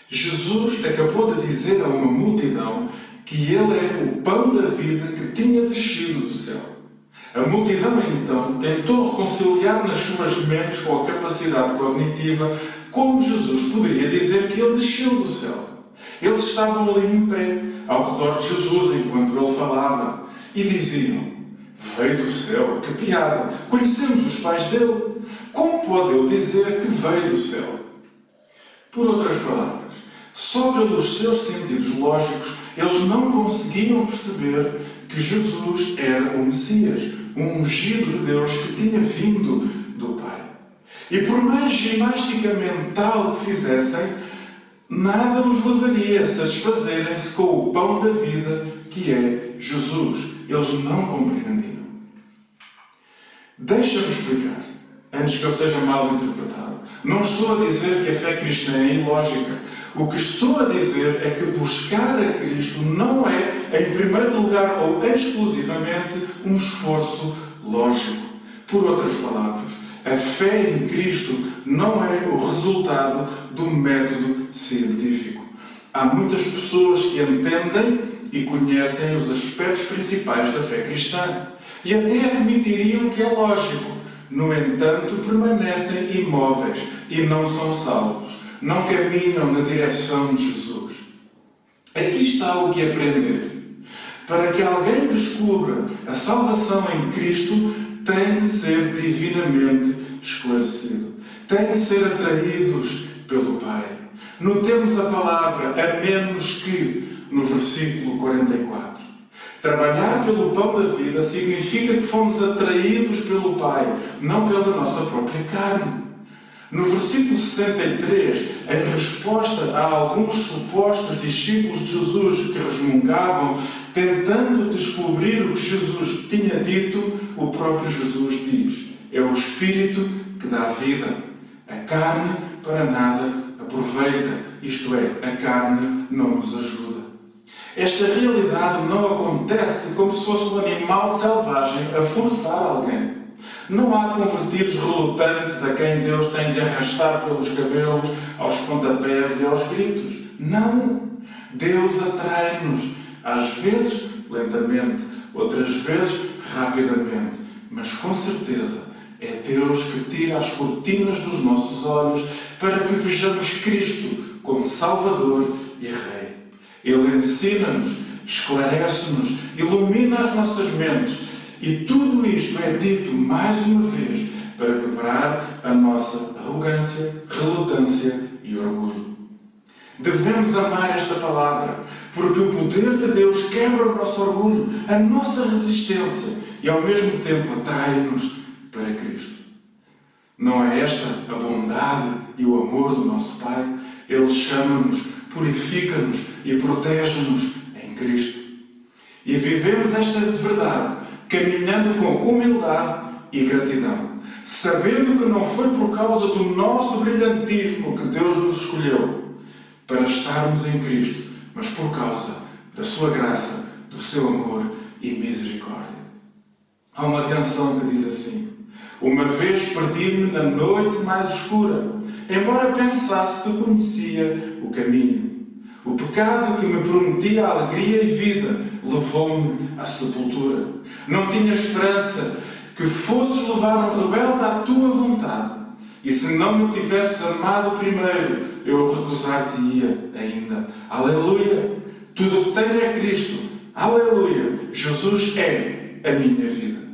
Jesus acabou de dizer a uma multidão que Ele é o pão da vida que tinha descido do céu. A multidão, então, tentou reconciliar nas suas mentes com a capacidade cognitiva como Jesus poderia dizer que Ele desceu do céu. Eles estavam ali em pé, ao redor de Jesus, enquanto Ele falava, e diziam: veio do céu, que piada! Conhecemos os pais dele. Como pode ele dizer que veio do céu? Por outras palavras, só pelos seus sentidos lógicos, eles não conseguiam perceber que Jesus era o Messias, um ungido de Deus que tinha vindo do Pai. E por mais ginástica mental que fizessem, nada os levaria a satisfazerem-se com o pão da vida que é Jesus. Eles não compreendiam. Deixa-me explicar, antes que eu seja mal interpretado. Não estou a dizer que a fé cristã é ilógica. O que estou a dizer é que buscar a Cristo não é, em primeiro lugar ou exclusivamente, um esforço lógico. Por outras palavras, a fé em Cristo não é o resultado do método científico. Há muitas pessoas que entendem e conhecem os aspectos principais da fé cristã e até admitiriam que é lógico. No entanto, permanecem imóveis e não são salvos. Não caminham na direção de Jesus. Aqui está o que aprender. Para que alguém descubra a salvação em Cristo, tem de ser divinamente esclarecido. Tem de ser atraídos pelo Pai. Notemos a palavra a menos que no versículo 44. Trabalhar pelo pão da vida significa que fomos atraídos pelo Pai, não pela nossa própria carne. No versículo 63, em resposta a alguns supostos discípulos de Jesus que resmungavam, tentando descobrir o que Jesus tinha dito, o próprio Jesus diz: é o Espírito que dá vida. A carne para nada aproveita, isto é, a carne não nos ajuda. Esta realidade não acontece como se fosse um animal selvagem a forçar alguém. Não há convertidos relutantes a quem Deus tem de arrastar pelos cabelos, aos pontapés e aos gritos. Não! Deus atrai-nos, às vezes lentamente, outras vezes rapidamente, mas com certeza é Deus que tira as cortinas dos nossos olhos para que vejamos Cristo como Salvador e Rei. Ele ensina-nos, esclarece-nos, ilumina as nossas mentes. E tudo isto é dito mais uma vez para quebrar a nossa arrogância, relutância e orgulho. Devemos amar esta palavra, porque o poder de Deus quebra o nosso orgulho, a nossa resistência e ao mesmo tempo atrai-nos para Cristo. Não é esta a bondade e o amor do nosso Pai? Ele chama-nos, purifica-nos e protege-nos em Cristo. E vivemos esta verdade caminhando com humildade e gratidão, sabendo que não foi por causa do nosso brilhantismo que Deus nos escolheu para estarmos em Cristo, mas por causa da sua graça, do seu amor e misericórdia. Há uma canção que diz assim: uma vez perdi-me na noite mais escura, embora pensasse que conhecia o caminho. O pecado que me prometia alegria e vida levou-me à sepultura. Não tinha esperança que fosses levar um rebelde à tua vontade. E se não me tivesses amado primeiro, eu recusar-te-ia ainda. Aleluia! Tudo o que tenho é Cristo. Aleluia! Jesus é a minha vida.